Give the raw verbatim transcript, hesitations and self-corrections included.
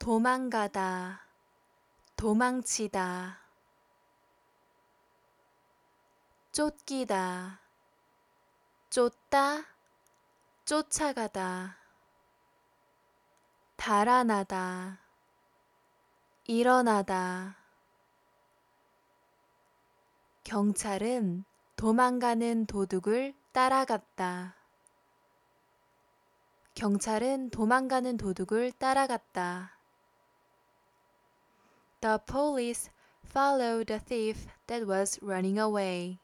도망가다, 도망치다. 쫓기다, 쫓다, 쫓아가다. 달아나다, 일어나다. 경찰은 도망가는 도둑을 따라갔다. 경찰은 도망가는 도둑을 따라갔다. The police followed the thief that was running away.